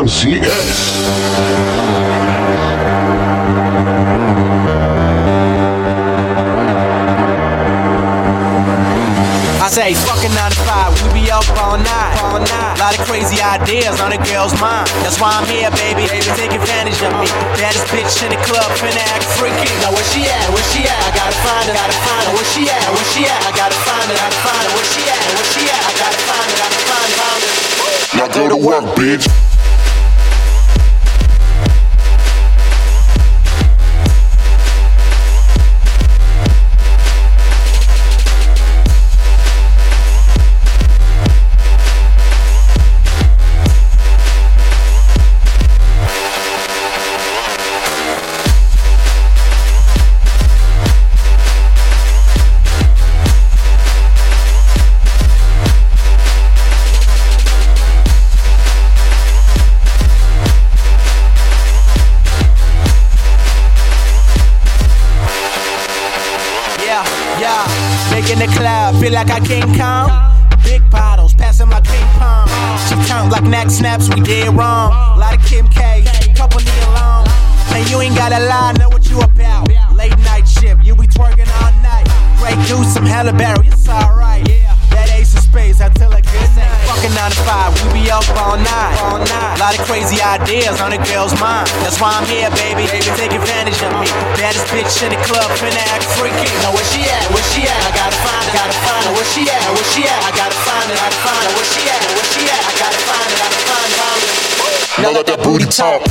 MCS. I say, fucking 9 to 5, we be up all night. Lot of crazy ideas on a girl's mind. That's why I'm here, baby. Take advantage of me. Baddest bitch in the club, finna act freaky. Now where she at? Where she at? I gotta find her. Where she at? Where she at? I gotta find her. Where she at? Where she at? I gotta find her. Now go to work, bitch. In the club, feel like I can't come. Big bottles, passing my ping pong. She count like neck snaps, we did wrong. Lot of Kim K, couple knee alone. And you ain't gotta lie, know what you about. Late night shift, you be twerking all night. Grey Goose, some Halle Berry, it's alright. That Ace of Spades, I tell a good night. Fucking 9 to 5, we be up all night. Lot of crazy ideas on a girl's mind. That's why I'm here, baby. Take advantage of me. Baddest bitch in the club, finna act freaky. Now where she at? Where she at? I gotta find her. Where she at? Where she at? I gotta find her. Where she at? Where she at? I gotta find her. Now let that booty talk.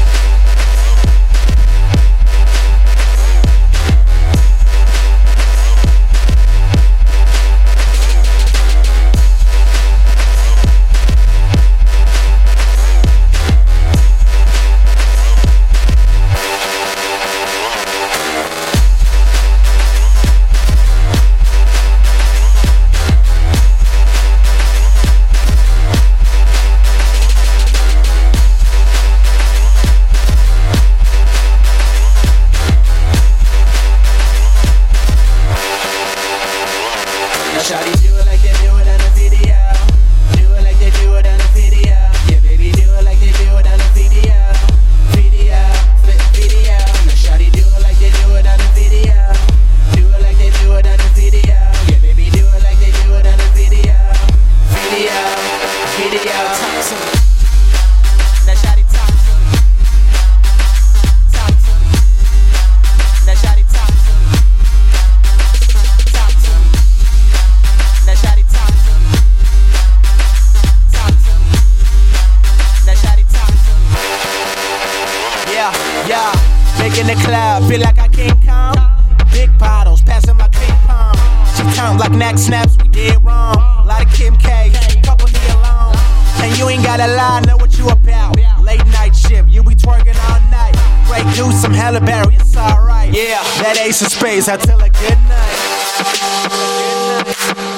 In the club, feel like I can't come. Big bottles, passing my ping pong. She count like neck snaps, we did wrong. Lot of Kim K, couple knee alone. And you ain't gotta lie, know what you about. Late night shift, you be twerking all night. Grey Goose, some Halle Berry, it's alright. That Ace of Spades, I tell a good night.